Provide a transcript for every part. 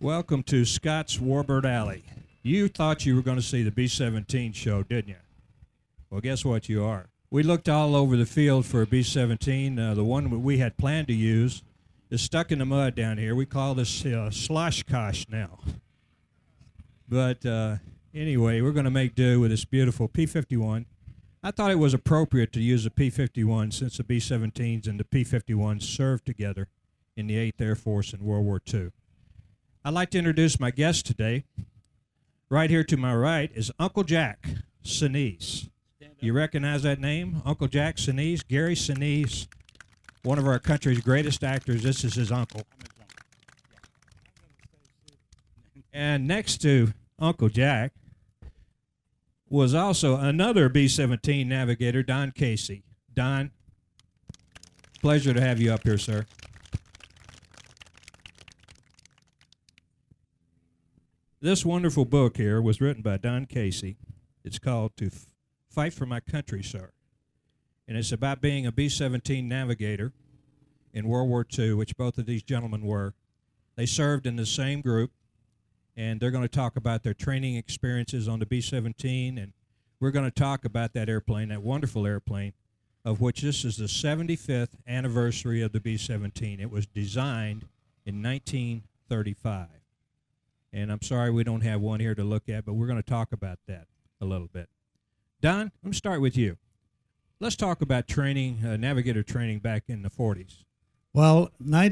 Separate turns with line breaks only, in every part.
Welcome to Scott's Warbird Alley. You thought you were going to see the B-17 show, didn't you? Well, guess what you are. We looked all over the field for a B-17. The one we had planned to use is stuck in the mud down here. We call this sloshkosh now. But anyway, we're going to make do with this beautiful P-51. I thought it was appropriate to use a P-51 since the B-17s and the P-51s served together in the 8th Air Force in World War II. I'd like to introduce my guest today. Right here to my right is Uncle Jack Sinise. You recognize that name? Uncle Jack Sinise, Gary Sinise, one of our country's greatest actors. This is his uncle. And next to Uncle Jack was also another B-17 navigator, Don Casey. Don, pleasure to have you up here, sir. This wonderful book here was written by Don Casey. It's called To Fight for My Country, Sir. And it's about being a B-17 navigator in World War II, which both of these gentlemen were. They served in the same group, and they're going to talk about their training experiences on the B-17, and we're going to talk about that airplane, that wonderful airplane, of which this is the 75th anniversary of the B-17. It was designed in 1935. And I'm sorry we don't have one here to look at, but we're going to talk about that a little bit. Don, let me start with you. Let's talk about training, navigator training back in the 40s.
Well,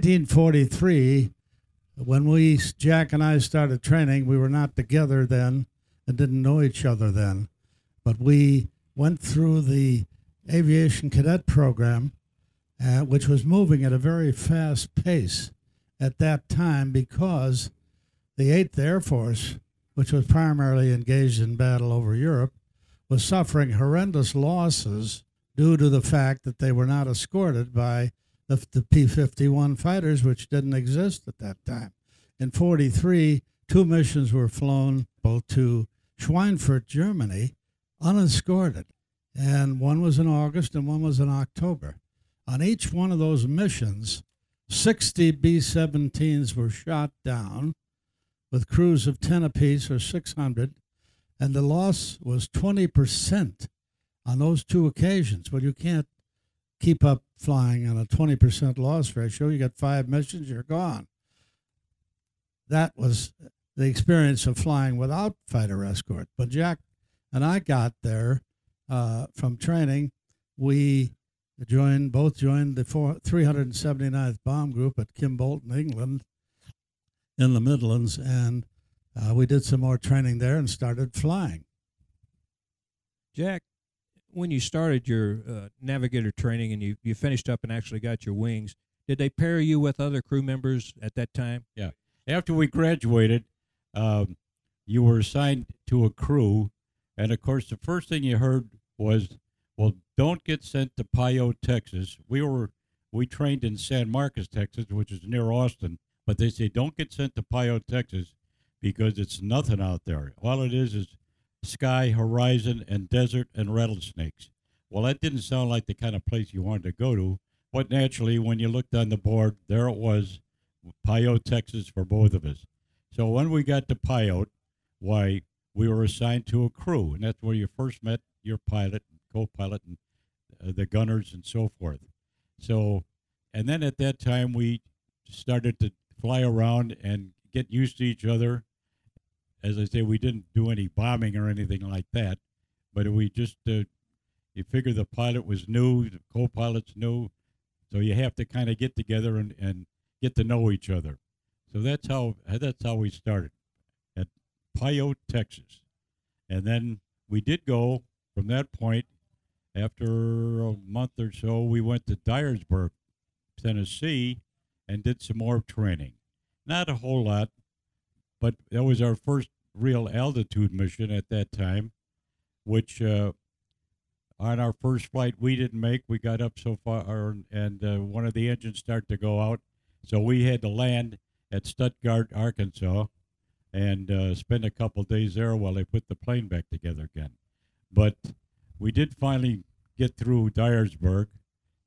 1943, when Jack and I started training, we were not together then and didn't know each other then. But we went through the aviation cadet program, which was moving at a very fast pace at that time because the 8th Air Force, which was primarily engaged in battle over Europe, was suffering horrendous losses due to the fact that they were not escorted by the P-51 fighters, which didn't exist at that time. In 43, 2 missions were flown both to Schweinfurt, Germany, unescorted, and one was in August and one was in October. On each one of those missions, 60 B-17s were shot down, with crews of 10 apiece, or 600, and the loss was 20% on those 2 occasions. Well, you can't keep up flying on a 20% loss ratio. You got 5 missions, you're gone. That was the experience of flying without fighter escort. But Jack and I got there from training. We both joined the 379th Bomb Group at Kimbolton, England, in the Midlands, and we did some more training there and started flying.
Jack, when you started your navigator training and you finished up and actually got your wings, did they pair you with other crew members at that time?
Yeah. After we graduated, you were assigned to a crew, and of course the first thing you heard was, well, don't get sent to Pio, Texas. We trained in San Marcos, Texas, which is near Austin. But they say, don't get sent to Pio, Texas, because it's nothing out there. All it is sky, horizon, and desert, and rattlesnakes. Well, that didn't sound like the kind of place you wanted to go to. But naturally, when you looked on the board, there it was, Pio, Texas, for both of us. So when we got to Pio, we were assigned to a crew, and that's where you first met your pilot, and co-pilot, and the gunners, and so forth. So, and then at that time, we started to fly around and get used to each other. As I say, we didn't do any bombing or anything like that, but we just, you figure the pilot was new, the co-pilot's new, so you have to kind of get together and get to know each other. So that's how we started at Pio, Texas. And then we did go from that point. After a month or so, we went to Dyersburg, Tennessee, and did some more training. Not a whole lot, but that was our first real altitude mission at that time, which on our first flight we didn't make. We got up so far, and one of the engines started to go out, so we had to land at Stuttgart, Arkansas, and spend a couple days there while they put the plane back together again. But we did finally get through Dyersburg,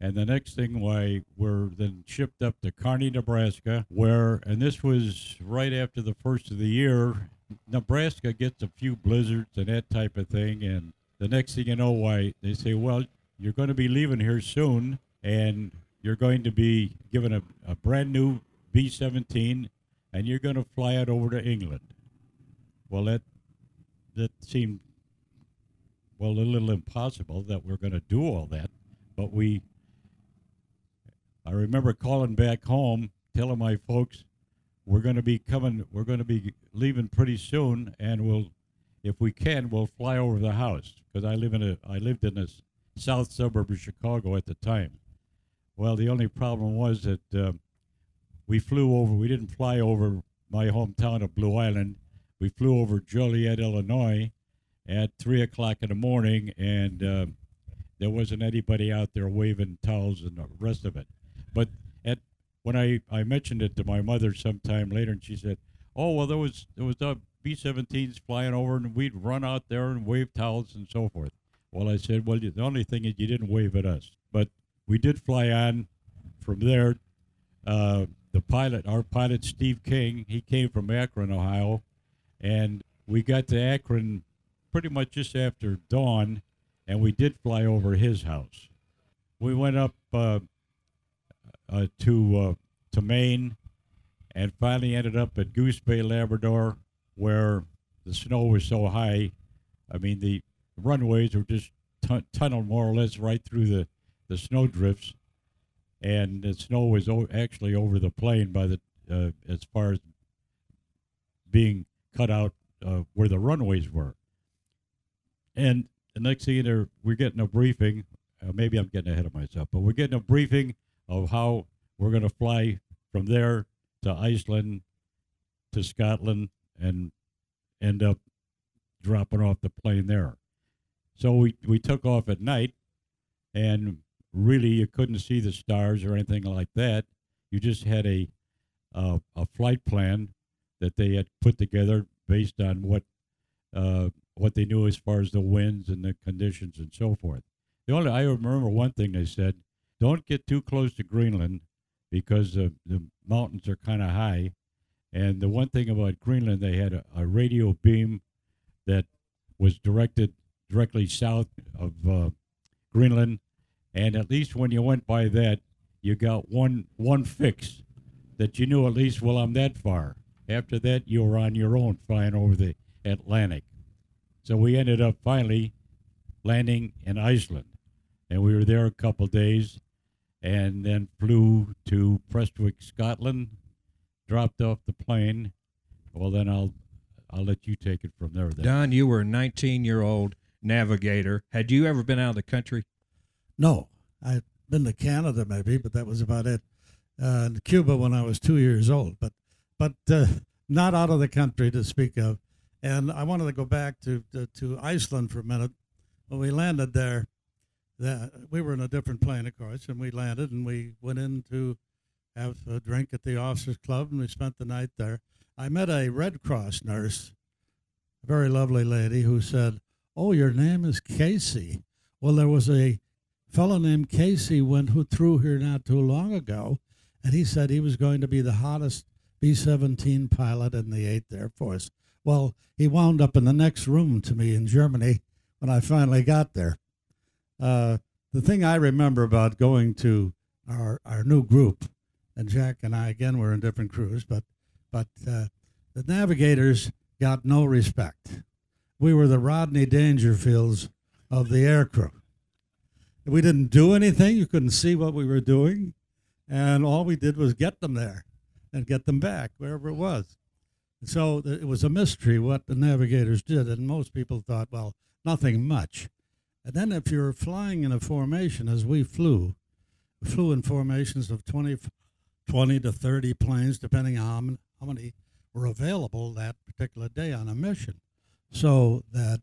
And the next thing, why, we're then shipped up to Kearney, Nebraska, and this was right after the first of the year. Nebraska gets a few blizzards and that type of thing. And the next thing you know, why, they say, well, you're going to be leaving here soon, and you're going to be given a brand new B-17, and you're going to fly it over to England. Well, that seemed, well, a little impossible that we're going to do all that. But I remember calling back home, telling my folks, we're going to be leaving pretty soon, and if we can, we'll fly over the house, because I lived in the south suburb of Chicago at the time. Well, the only problem was that we didn't fly over my hometown of Blue Island. We flew over Joliet, Illinois at 3 o'clock in the morning, and there wasn't anybody out there waving towels and the rest of it. But when I mentioned it to my mother sometime later, and she said, oh, well, there was B-17s flying over, and we'd run out there and wave towels and so forth. Well, I said, well, the only thing is you didn't wave at us. But we did fly on from there. Our pilot, Steve King, he came from Akron, Ohio, and we got to Akron pretty much just after dawn, and we did fly over his house. We went up to Maine, and finally ended up at Goose Bay, Labrador, where the snow was so high. I mean, the runways were just tunneled more or less right through the snow drifts, and the snow was actually over the plane by as far as being cut out where the runways were. And the next thing we're getting a briefing. Maybe I'm getting ahead of myself, but we're getting a briefing of how we're going to fly from there to Iceland, to Scotland, and end up dropping off the plane there. So we took off at night, and really you couldn't see the stars or anything like that. You just had a flight plan that they had put together based on what they knew as far as the winds and the conditions and so forth. I remember one thing they said: don't get too close to Greenland, because the mountains are kind of high. And the one thing about Greenland, they had a radio beam that was directed directly south of Greenland, and at least when you went by that, you got one fix that you knew, at least, well, I'm that far. After that, you were on your own flying over the Atlantic. So we ended up finally landing in Iceland, and we were there a couple days, and then flew to Prestwick, Scotland, dropped off the plane. Well, then I'll let you take it from there. Then.
Don, you were a 19-year-old navigator. Had you ever been out of the country?
No. I'd been to Canada maybe, but that was about it. Cuba when I was 2 years old, but not out of the country to speak of. And I wanted to go back to Iceland for a minute. When we landed there, we were in a different plane, of course, and we landed, and we went in to have a drink at the officers' club, and we spent the night there. I met a Red Cross nurse, a very lovely lady, who said, "Oh, your name is Casey." Well, there was a fellow named Casey went through here not too long ago, and he said he was going to be the hottest B-17 pilot in the 8th Air Force. Well, he wound up in the next room to me in Germany when I finally got there. The thing I remember about going to our new group, and Jack and I, again, were in different crews, but the navigators got no respect. We were the Rodney Dangerfields of the aircrew. We didn't do anything. You couldn't see what we were doing. And all we did was get them there and get them back, wherever it was. So it was a mystery what the navigators did, and most people thought, well, nothing much. And then if you're flying in a formation, as we flew in formations of 20 to 30 planes, depending on how many were available that particular day on a mission. So that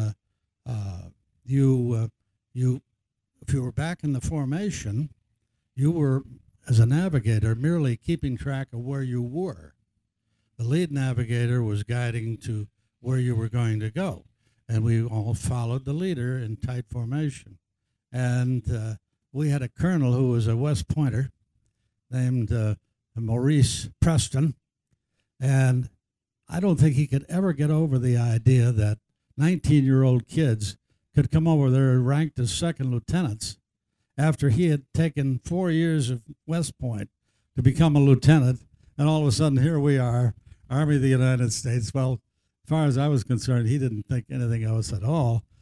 if you were back in the formation, you were, as a navigator, merely keeping track of where you were. The lead navigator was guiding to where you were going to go, and we all followed the leader in tight formation. And we had a colonel who was a West Pointer named Maurice Preston, and I don't think he could ever get over the idea that 19-year-old kids could come over there ranked as second lieutenants after he had taken 4 years of West Point to become a lieutenant, and all of a sudden here we are, Army of the United States. Well, as far as I was concerned, he didn't think anything of us at all.